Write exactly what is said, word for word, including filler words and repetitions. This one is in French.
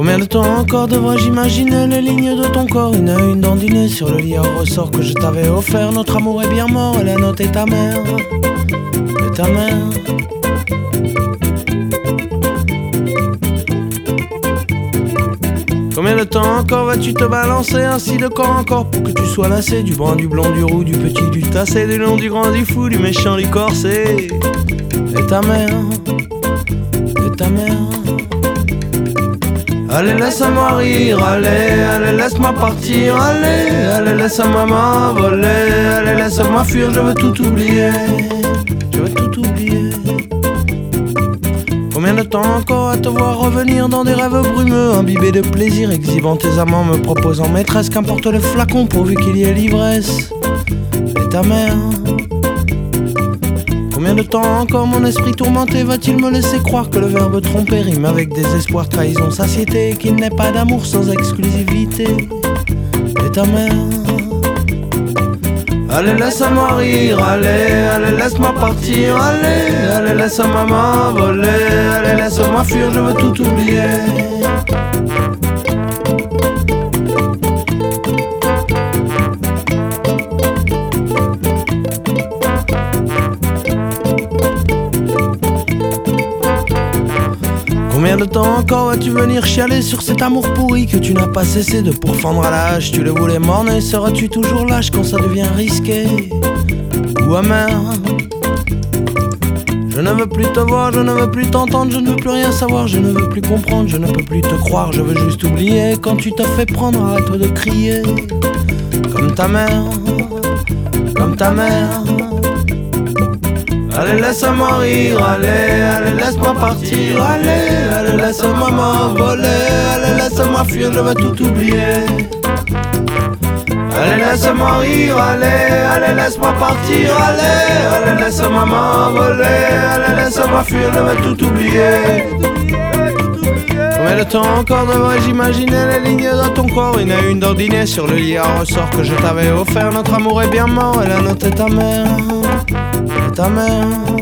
Combien de temps encore devrais-je imaginer les lignes de ton corps, une à une dandinées sur le lit à ressort que je t'avais offert. Notre amour est bien mort et la note est ta mère, et ta mère. Combien de temps encore vas-tu te balancer ainsi de corps en corps pour que tu sois lassé du brun, du blond, du roux, du petit, du tassé, du long, du grand, du fou, du méchant, du corsé. Et ta mère, et ta mère. Allez laisse-moi rire, allez, allez laisse-moi partir, allez, allez laisse-moi m'envoler, allez laisse-moi fuir, je veux tout oublier, je veux tout oublier. Combien de temps encore à te voir revenir dans des rêves brumeux, imbibés de plaisir, exhibant tes amants, me proposant maîtresse, qu'importe le flacon pourvu qu'il y ait l'ivresse. Et ta mère. Combien de temps encore mon esprit tourmenté va-t-il me laisser croire que le verbe tromper rime avec désespoir, trahison, satiété, et qu'il n'est pas d'amour sans exclusivité. Et ta mère. Allez laisse-moi rire, allez, allez laisse-moi partir, allez, allez laisse-moi m'envoler, allez laisse-moi fuir, je veux tout oublier. Combien de temps encore vas-tu venir chialer sur cet amour pourri que tu n'as pas cessé de pourfendre à la hache? Tu le voulais morner, seras-tu toujours lâche quand ça devient risqué ou amer? Je ne veux plus te voir, je ne veux plus t'entendre, je ne veux plus rien savoir, je ne veux plus comprendre, je ne peux plus te croire, je veux juste oublier. Quand tu te fais prendre, arrête de crier comme ta mère, comme ta mère. Allez laisse-moi rire, allez, allez laisse-moi partir, allez, allez laisse-moi m'envoler, allez laisse-moi fuir, je veux tout oublier. Allez laisse-moi rire, allez, allez laisse-moi partir, allez, allez laisse-moi m'envoler, allez laisse-moi fuir, je veux tout oublier. Combien de temps encore devrais-je imaginer les lignes de ton corps, une à une dandinées sur le lit à ressort que je t'avais offert. Notre amour est bien mort et la note est ta mère, et ta mère.